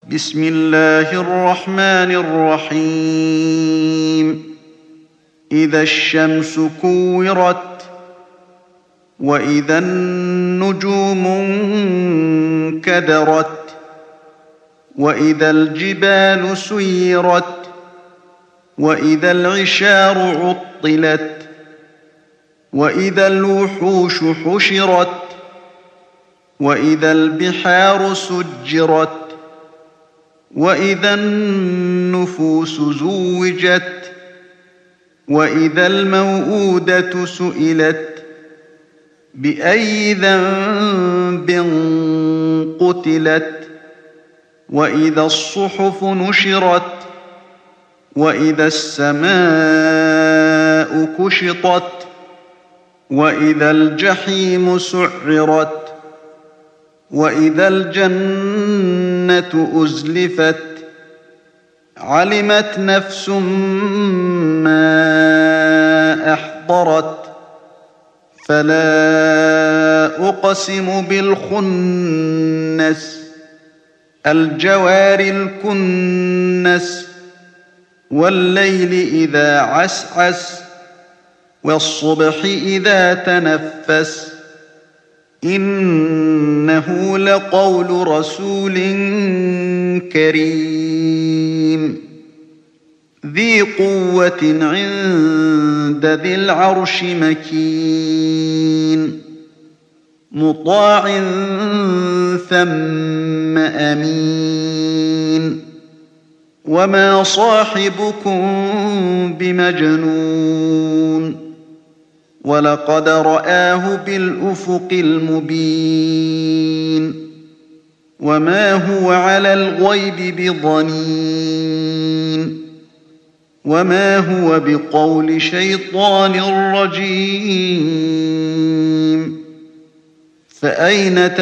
بسم الله الرحمن الرحيم إذا الشمس كورت وإذا النجوم انكدرت وإذا الجبال سيرت وإذا العشار عطلت وإذا الوحوش حشرت وإذا البحار سجرت وإذا النفوس زوجت وإذا الموءودة سئلت بأي ذنب قتلت وإذا الصحف نشرت وإذا السماء كشطت وإذا الجحيم سعرت وإذا الجنة أزلفت علمت نفس ما أحضرت فلا أقسم بالخنس الجوار الكنس والليل إذا عسعس والصبح إذا تنفس إنه لقول رسول كريم ذي قوة عند ذي العرش مكين مطاع ثم أمين وما صاحبكم بمجنون ولقد رآه بالأفق المبين وما هو على الغيب بضنين وما هو بقول شيطان رجيم فأين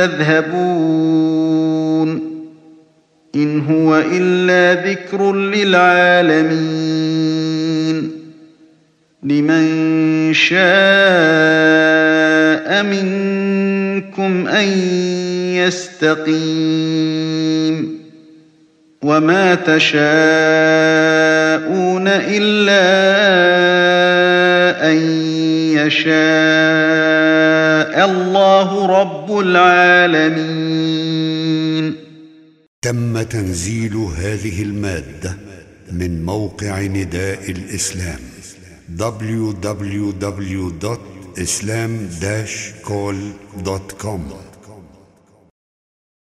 تذهبون إن هو إلا ذكر للعالمين لمن شاء منكم أن يستقيم وما تشاءون إلا أن يشاء الله رب العالمين. تم تنزيل هذه المادة من موقع نداء الإسلام www.islam-call.com